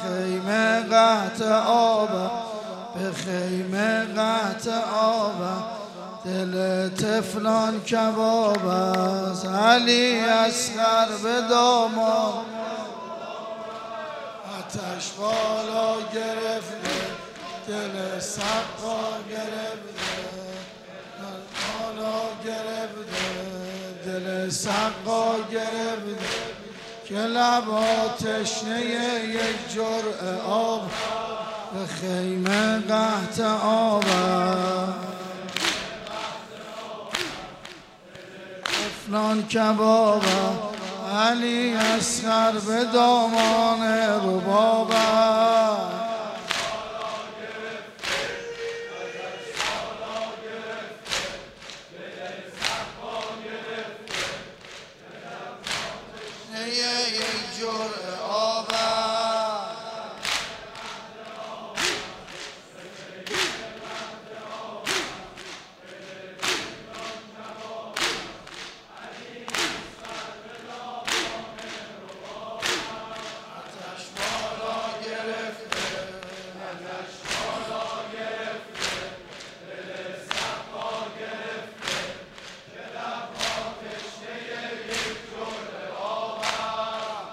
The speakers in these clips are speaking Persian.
خیمه قطع آبم، به خیمه قطع آبم، دل طفلان کباب است. علی اصغر به دامان آتش بالا گرفته، دل سقا گرفته، بالا گرفته، دل سقا گرفته که لبا تشنه یک جرعه آب، به خیمه قحط آبم. طفلان کبابم، علی اصغر به دامان ربابم. یک جرعه آبم، آتش بالا گرفته، آتش بالا گرفته، دل سقا گرفته که لبها تشنه یک جرعه آبم.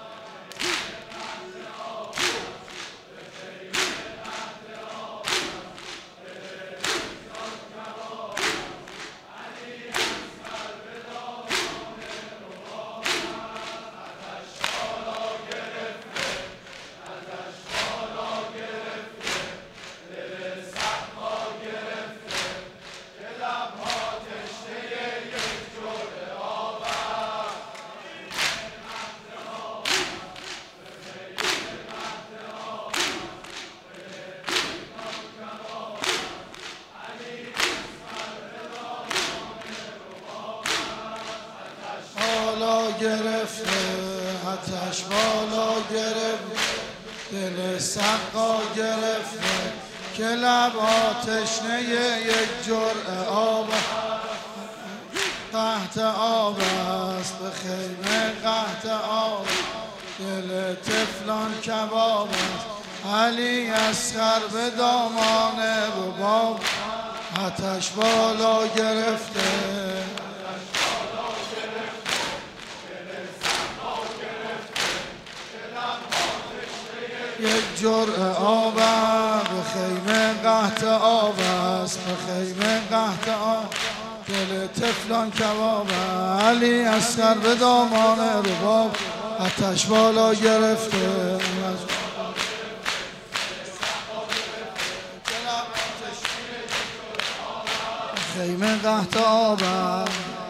بالا گرفته، آتش بالا گرفته، دل سقا گرفته که لب تشنه یک جرعه آب، قحط آب است. به خیمه قحط آب، دل طفلان کباب است. علی اصغر به دامان رباب، آتش بالا گرفته، یک جرعه آبم، به خیمه قحط آب است. به خیمه قحط آب، دل طفلان کباب. علی اصغر به دامان رباب، آتش بالا گرفته، خیمه قحط آبم.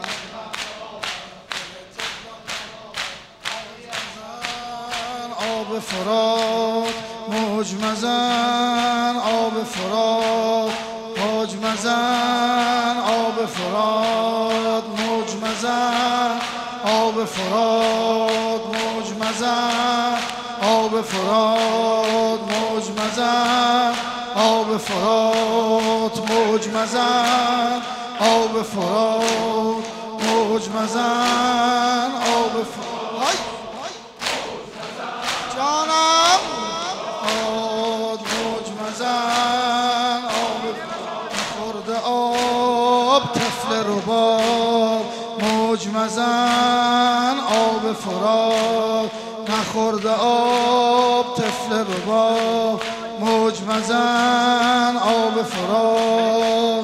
آب فرات موج مزن، آب فرات موج مزن، آب فرات موج مزن، آب فرات موج مزن، آب فرات موج مزن، آب فرات موج مزن، آب فرات موج مزن، آب فرات جانم آب موج مزن، آب خورده آب طفل رباب، موج مزن آب فرات، نخورده آب طفل رباب، موج مزن آب فرات،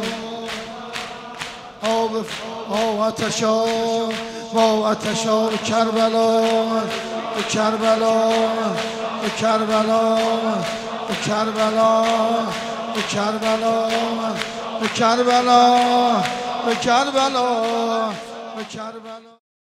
آب آتشا با آتشا به کربلا، به کربلا، به کربلا، به کربلا، به کربلا، به کربلا، به کربلا، به کربلا.